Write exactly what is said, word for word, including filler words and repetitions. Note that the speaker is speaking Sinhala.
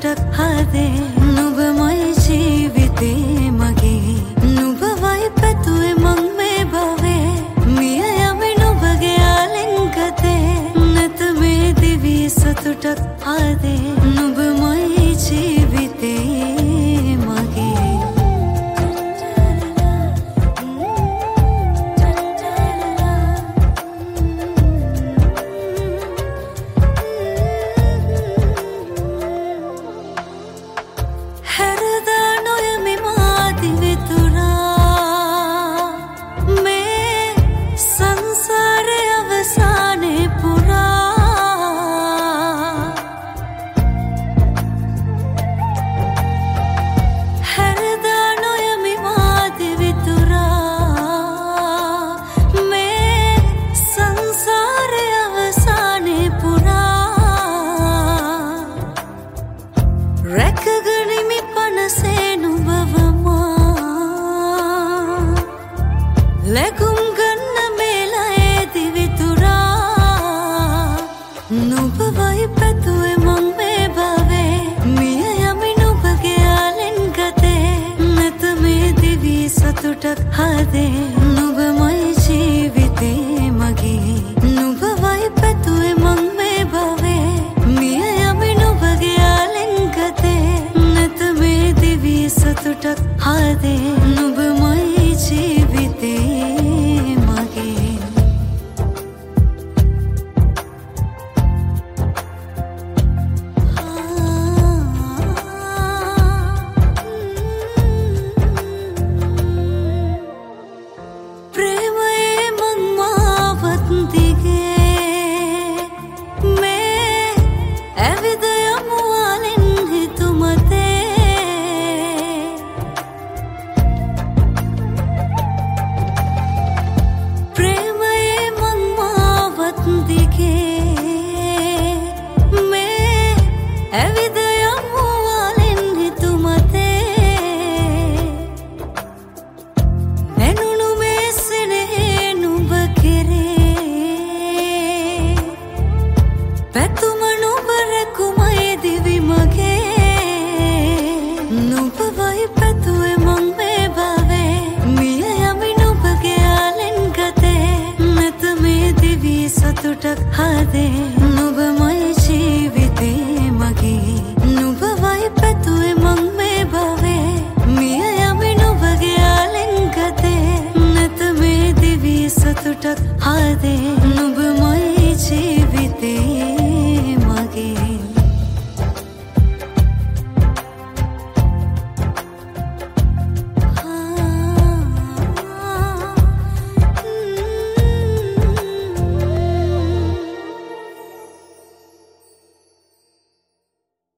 සතුටක් හදේ නුඹමයි ජීවිතේ මගේ නුඹවයි පැතුවේ මං මේ භවයේ මිය යමි නුඹගේ ආලිංගතේ නැත මේ දිවි සතුටක් හදේ නුඹමයි ජීවිතේ මගේ රැකගනිමි පනසේ නුඹවමා ලැබුම් ගන්න මේලයේ දිවිතුරා නුඹවයි පැතුවේ මං මේ භවයේ මිය යමි නුඹගේ ආලිංගතේ නැත මේ දිවි සතුටක් හදේ නුඹමයි ජීවිතේ මගේ නුඹවයි පැතුවේ මං මේ භවයේ මිය යමි නුඹගේ නැත මේ දිවි සතුටක් හදේ නුඹමයි ජීවිතේ මගේ ප්‍රේමයේ මං මාවත් දිගේ මේ ඇවිද යමු ආලින් ඇවිද යමු ආලින් හිතුමතේ නැනුණු මේ සිනේ නුඹ කෙරේ පැතුම නුඹ රැකුමයි දිවි මගේ නුඹවයි පැතුවේ මං මේ භවයේ මිය යමි නුඹගේ ආලිංගතේ නැත මේ දිවි සතුටක් හදේ නුඹමයි ජීවිතේ නුඹවයි පැතුවේ මං මේ භවයේ මිය යමි නුඹගේ ආලිංගතේ නැත මේ දිවි සතුටක් හදේ